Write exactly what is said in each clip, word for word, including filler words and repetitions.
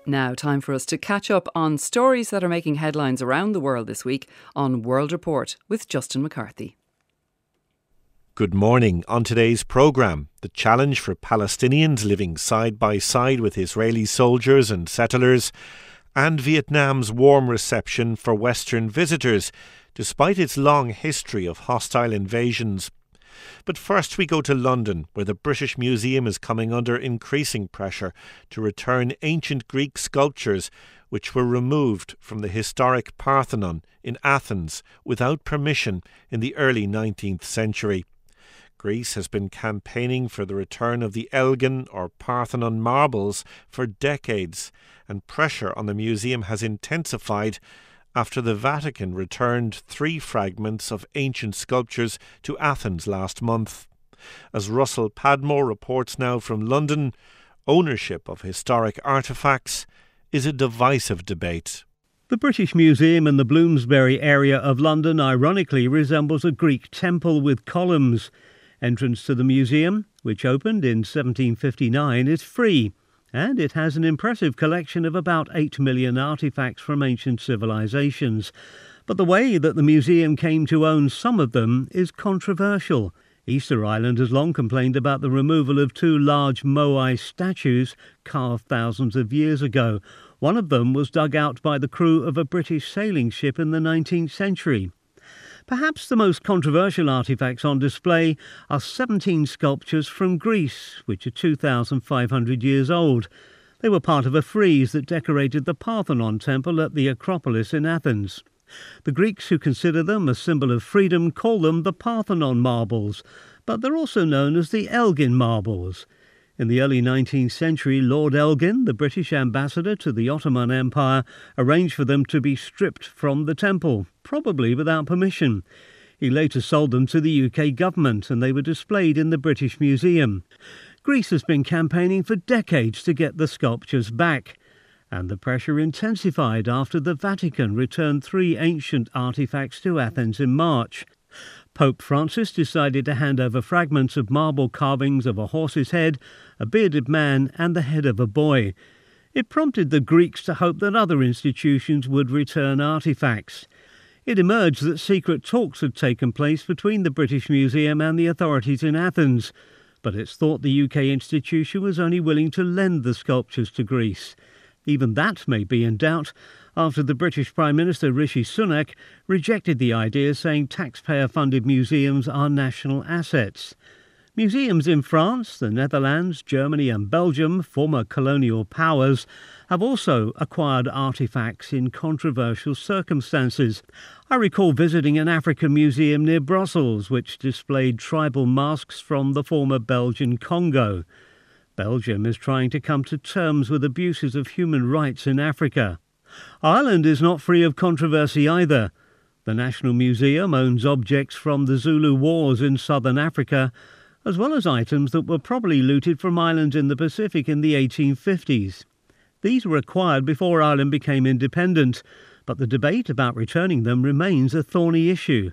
Now, time for us to catch up on stories that are making headlines around the world this week on World Report with Justin McCarthy. Good morning. On today's programme, the challenge for Palestinians living side by side with Israeli soldiers and settlers, and Vietnam's warm reception for Western visitors, despite its long history of hostile invasions. But first we go to London, where the British Museum is coming under increasing pressure to return ancient Greek sculptures which were removed from the historic Parthenon in Athens without permission in the early nineteenth century. Greece has been campaigning for the return of the Elgin or Parthenon marbles for decades, and pressure on the museum has intensified after the Vatican returned three fragments of ancient sculptures to Athens last month. As Russell Padmore reports now from London, ownership of historic artefacts is a divisive debate. The British Museum in the Bloomsbury area of London ironically resembles a Greek temple with columns. Entrance to the museum, which opened in seventeen fifty-nine, is free, and it has an impressive collection of about eight million artefacts from ancient civilizations. But the way that the museum came to own some of them is controversial. Easter Island has long complained about the removal of two large Moai statues carved thousands of years ago. One of them was dug out by the crew of a British sailing ship in the nineteenth century. Perhaps the most controversial artefacts on display are seventeen sculptures from Greece, which are two thousand five hundred years old. They were part of a frieze that decorated the Parthenon temple at the Acropolis in Athens. The Greeks, who consider them a symbol of freedom, call them the Parthenon marbles, but they're also known as the Elgin marbles. In the early nineteenth century, Lord Elgin, the British ambassador to the Ottoman Empire, arranged for them to be stripped from the temple, probably without permission. He later sold them to the U K government, and they were displayed in the British Museum. Greece has been campaigning for decades to get the sculptures back, and the pressure intensified after the Vatican returned three ancient artefacts to Athens in March. Pope Francis decided to hand over fragments of marble carvings of a horse's head, a bearded man and the head of a boy. It prompted the Greeks to hope that other institutions would return artefacts. It emerged that secret talks had taken place between the British Museum and the authorities in Athens, but it's thought the U K institution was only willing to lend the sculptures to Greece. Even that may be in doubt after the British Prime Minister Rishi Sunak rejected the idea, saying taxpayer-funded museums are national assets. Museums in France, the Netherlands, Germany and Belgium, former colonial powers, have also acquired artefacts in controversial circumstances. I recall visiting an African museum near Brussels, which displayed tribal masks from the former Belgian Congo. Belgium is trying to come to terms with abuses of human rights in Africa. Ireland is not free of controversy either. The National Museum owns objects from the Zulu Wars in southern Africa, as well as items that were probably looted from islands in the Pacific in the eighteen fifties. These were acquired before Ireland became independent, but the debate about returning them remains a thorny issue.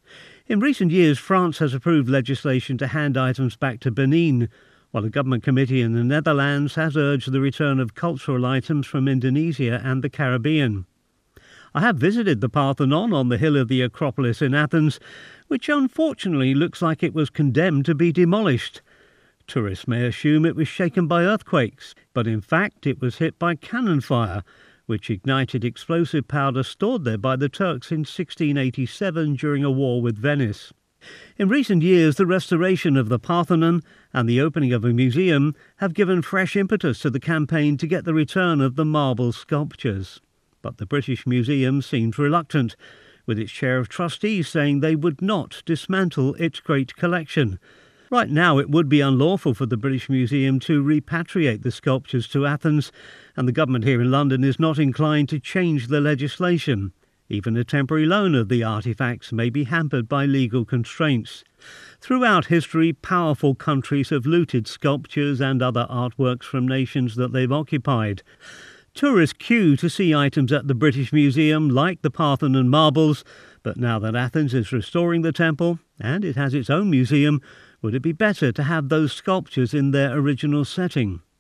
In recent years, France has approved legislation to hand items back to Benin, while a government committee in the Netherlands has urged the return of cultural items from Indonesia and the Caribbean. I have visited the Parthenon on the hill of the Acropolis in Athens, which unfortunately looks like it was condemned to be demolished. Tourists may assume it was shaken by earthquakes, but in fact it was hit by cannon fire, which ignited explosive powder stored there by the Turks in sixteen eighty-seven during a war with Venice. In recent years, the restoration of the Parthenon and the opening of a museum have given fresh impetus to the campaign to get the return of the marble sculptures. But the British Museum seems reluctant, with its chair of trustees saying they would not dismantle its great collection. Right now, it would be unlawful for the British Museum to repatriate the sculptures to Athens, and the government here in London is not inclined to change the legislation. Even a temporary loan of the artefacts may be hampered by legal constraints. Throughout history, powerful countries have looted sculptures and other artworks from nations that they've occupied. Tourists queue to see items at the British Museum like the Parthenon marbles, but now that Athens is restoring the temple, and it has its own museum, would it be better to have those sculptures in their original setting?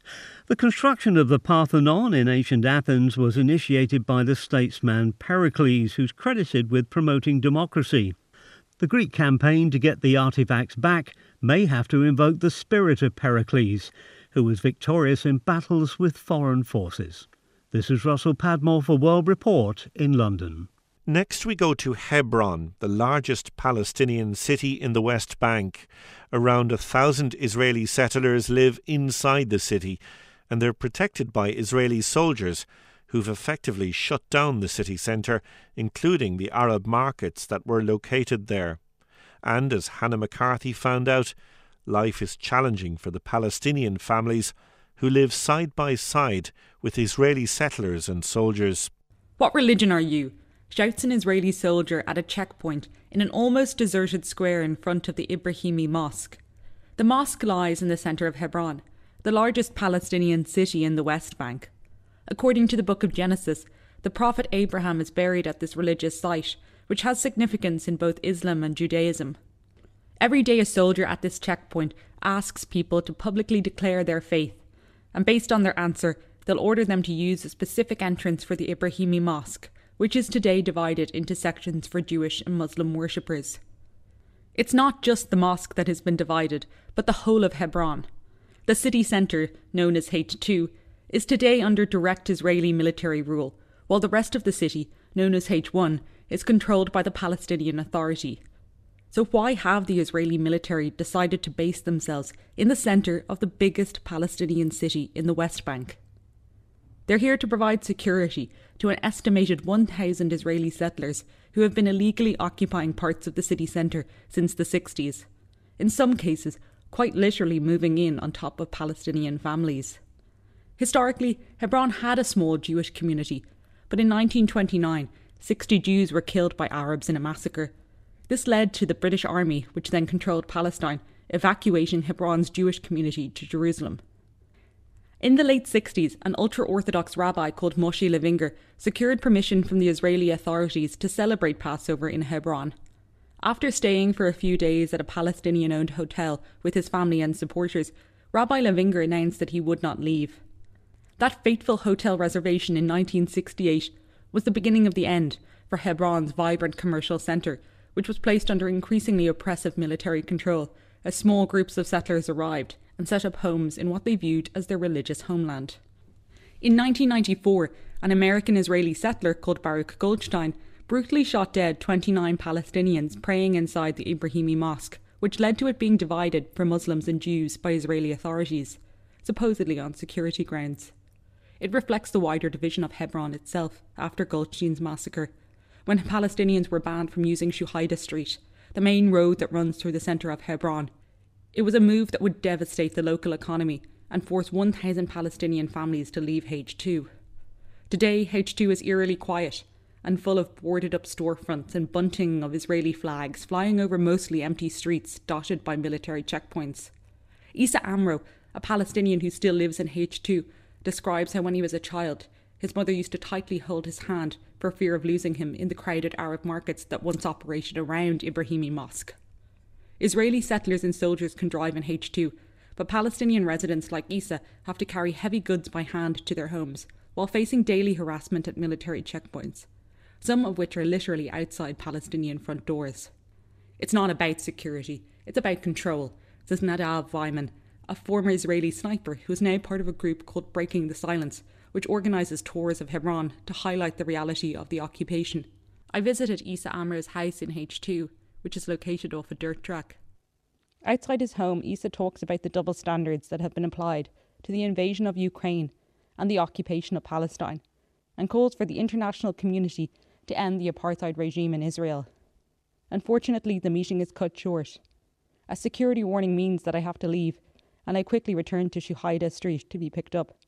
The construction of the Parthenon in ancient Athens was initiated by the statesman Pericles, who's credited with promoting democracy. The Greek campaign to get the artefacts back may have to invoke the spirit of Pericles, who was victorious in battles with foreign forces. This is Russell Padmore for World Report in London. Next we go to Hebron, the largest Palestinian city in the West Bank. Around a thousand Israeli settlers live inside the city, and they're protected by Israeli soldiers who've effectively shut down the city centre, including the Arab markets that were located there. And as Hannah McCarthy found out, life is challenging for the Palestinian families who live side by side with Israeli settlers and soldiers. What religion are you? Shouts an Israeli soldier at a checkpoint in an almost deserted square in front of the Ibrahimi Mosque. The mosque lies in the centre of Hebron, the largest Palestinian city in the West Bank. According to the book of Genesis, the prophet Abraham is buried at this religious site, which has significance in both Islam and Judaism. Every day a soldier at this checkpoint asks people to publicly declare their faith, and based on their answer, they'll order them to use a specific entrance for the Ibrahimi Mosque, which is today divided into sections for Jewish and Muslim worshippers. It's not just the mosque that has been divided, but the whole of Hebron. The city centre, known as H two, is today under direct Israeli military rule, while the rest of the city, known as H one, is controlled by the Palestinian Authority. So why have the Israeli military decided to base themselves in the centre of the biggest Palestinian city in the West Bank? They're here to provide security to an estimated one thousand Israeli settlers who have been illegally occupying parts of the city centre since the sixties, in some cases quite literally moving in on top of Palestinian families. Historically, Hebron had a small Jewish community, but in nineteen twenty-nine, sixty Jews were killed by Arabs in a massacre. This led to the British Army, which then controlled Palestine, evacuating Hebron's Jewish community to Jerusalem. In the late sixties, an ultra-Orthodox rabbi called Moshe Levinger secured permission from the Israeli authorities to celebrate Passover in Hebron. After staying for a few days at a Palestinian-owned hotel with his family and supporters, Rabbi Levinger announced that he would not leave. That fateful hotel reservation in nineteen sixty-eight was the beginning of the end for Hebron's vibrant commercial centre, which was placed under increasingly oppressive military control as small groups of settlers arrived and set up homes in what they viewed as their religious homeland. In nineteen ninety-four, an American-Israeli settler called Baruch Goldstein brutally shot dead twenty-nine Palestinians praying inside the Ibrahimi Mosque, which led to it being divided for Muslims and Jews by Israeli authorities, supposedly on security grounds. It reflects the wider division of Hebron itself after Goldstein's massacre, when Palestinians were banned from using Shuhaida Street, the main road that runs through the centre of Hebron. It was a move that would devastate the local economy and force one thousand Palestinian families to leave H two. Today, H two is eerily quiet and full of boarded-up storefronts and bunting of Israeli flags flying over mostly empty streets dotted by military checkpoints. Issa Amro, a Palestinian who still lives in H two, describes how when he was a child, his mother used to tightly hold his hand for fear of losing him in the crowded Arab markets that once operated around Ibrahimi Mosque. Israeli settlers and soldiers can drive in H two, but Palestinian residents like Issa have to carry heavy goods by hand to their homes, while facing daily harassment at military checkpoints, some of which are literally outside Palestinian front doors. It's not about security, it's about control, says Nadav Vyman, a former Israeli sniper who is now part of a group called Breaking the Silence, which organises tours of Hebron to highlight the reality of the occupation. I visited Issa Amro's house in H two, which is located off a dirt track. Outside his home, Issa talks about the double standards that have been applied to the invasion of Ukraine and the occupation of Palestine, and calls for the international community to end the apartheid regime in Israel. Unfortunately, the meeting is cut short. A security warning means that I have to leave, and I quickly return to Shuhaida Street to be picked up.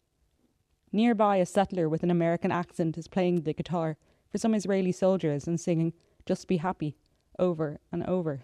Nearby, a settler with an American accent is playing the guitar for some Israeli soldiers and singing "Just Be Happy" over and over.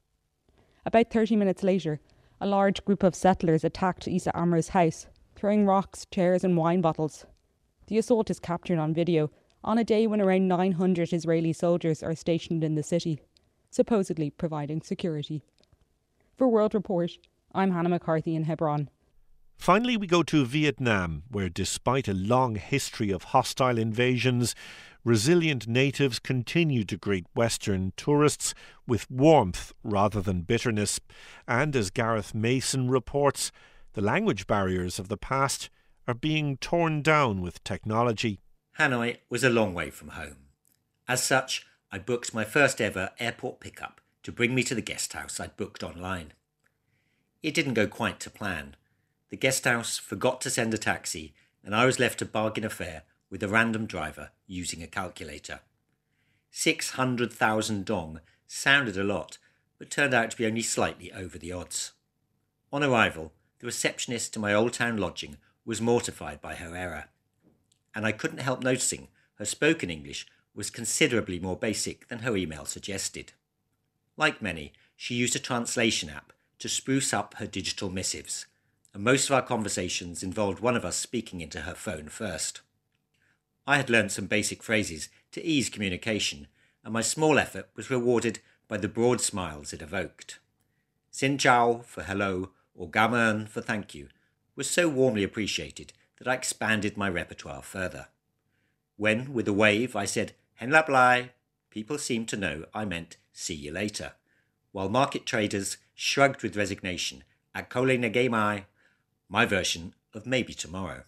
About thirty minutes later, a large group of settlers attacked Issa Amro's house, throwing rocks, chairs and wine bottles. The assault is captured on video on a day when around nine hundred Israeli soldiers are stationed in the city, supposedly providing security. For World Report, I'm Hannah McCarthy in Hebron. Finally, we go to Vietnam, where despite a long history of hostile invasions, resilient natives continue to greet Western tourists with warmth rather than bitterness. And as Gareth Mason reports, the language barriers of the past are being torn down with technology. Hanoi was a long way from home. As such, I booked my first ever airport pickup to bring me to the guest house I'd booked online. It didn't go quite to plan. The guest house forgot to send a taxi, and I was left to bargain a fare with a random driver using a calculator. six hundred thousand dong sounded a lot, but turned out to be only slightly over the odds. On arrival, the receptionist to my Old Town lodging was mortified by her error, and I couldn't help noticing her spoken English was considerably more basic than her email suggested. Like many, she used a translation app to spruce up her digital missives, and most of our conversations involved one of us speaking into her phone first. I had learnt some basic phrases to ease communication, and my small effort was rewarded by the broad smiles it evoked. Xin chào for hello, or gamen for thank you, was so warmly appreciated that I expanded my repertoire further. When, with a wave, I said, "Hen lap lai," people seemed to know I meant "see you later," while market traders shrugged with resignation at "Kole nage mai," my version of maybe tomorrow.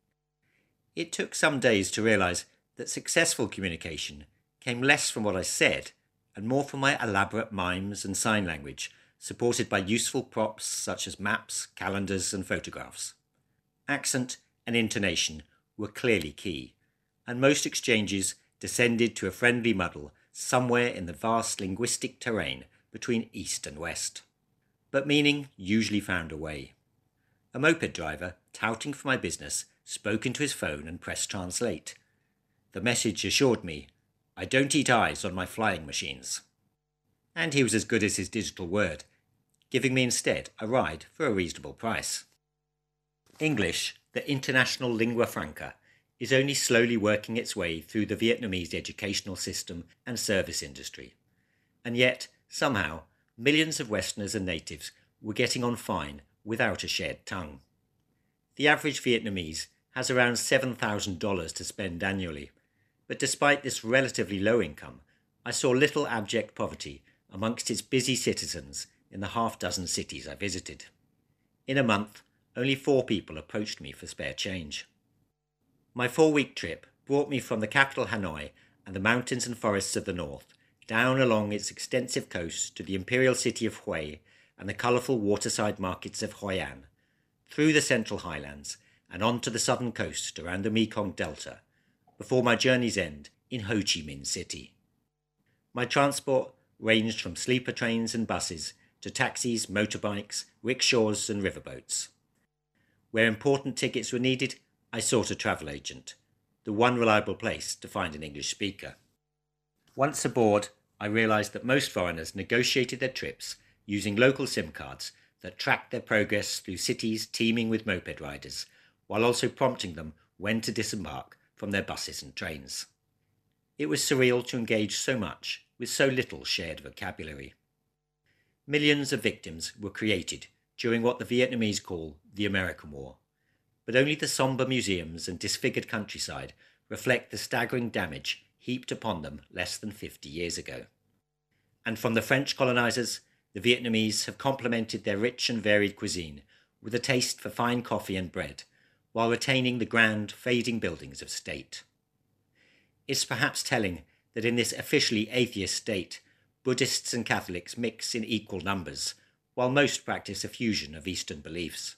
It took some days to realise that successful communication came less from what I said and more from my elaborate mimes and sign language, supported by useful props such as maps, calendars and photographs. Accent and intonation were clearly key, and most exchanges descended to a friendly muddle somewhere in the vast linguistic terrain between East and West. But meaning usually found a way. A moped driver, touting for my business, spoke into his phone and pressed translate. The message assured me, "I don't eat eyes on my flying machines." And he was as good as his digital word, giving me instead a ride for a reasonable price. English, the international lingua franca, is only slowly working its way through the Vietnamese educational system and service industry. And yet, somehow, millions of Westerners and natives were getting on fine without a shared tongue. The average Vietnamese has around seven thousand dollars to spend annually, but despite this relatively low income, I saw little abject poverty amongst its busy citizens in the half dozen cities I visited. In a month, only four people approached me for spare change. My four-week trip brought me from the capital Hanoi and the mountains and forests of the north, down along its extensive coast to the imperial city of Hue and the colourful waterside markets of Hoi An, through the central highlands and onto the southern coast around the Mekong Delta, before my journey's end in Ho Chi Minh City. My transport ranged from sleeper trains and buses to taxis, motorbikes, rickshaws and riverboats. Where important tickets were needed, I sought a travel agent, the one reliable place to find an English speaker. Once aboard, I realised that most foreigners negotiated their trips using local SIM cards that tracked their progress through cities teeming with moped riders, while also prompting them when to disembark from their buses and trains. It was surreal to engage so much with so little shared vocabulary. Millions of victims were created during what the Vietnamese call the American War, but only the sombre museums and disfigured countryside reflect the staggering damage heaped upon them less than fifty years ago. And from the French colonisers, the Vietnamese have complemented their rich and varied cuisine with a taste for fine coffee and bread, while retaining the grand, fading buildings of state. It's perhaps telling that in this officially atheist state, Buddhists and Catholics mix in equal numbers, while most practice a fusion of Eastern beliefs.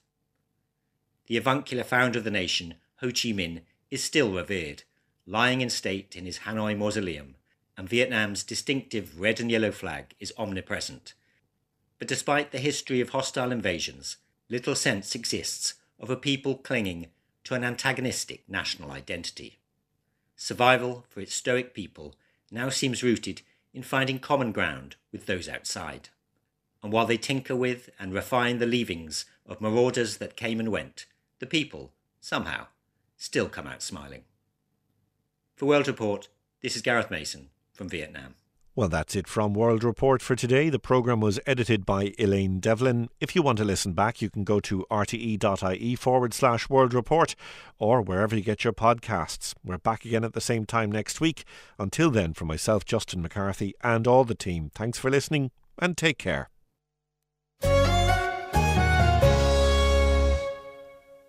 The avuncular founder of the nation, Ho Chi Minh, is still revered, lying in state in his Hanoi mausoleum, and Vietnam's distinctive red and yellow flag is omnipresent. But despite the history of hostile invasions, little sense exists of a people clinging to an antagonistic national identity. Survival for its stoic people now seems rooted in finding common ground with those outside. And while they tinker with and refine the leavings of marauders that came and went, the people, somehow, still come out smiling. For World Report, this is Gareth Mason from Vietnam. Well, that's it from World Report for today. The programme was edited by Elaine Devlin. If you want to listen back, you can go to rte.ie forward slash World Report or wherever you get your podcasts. We're back again at the same time next week. Until then, from myself, Justin McCarthy, and all the team, thanks for listening and take care.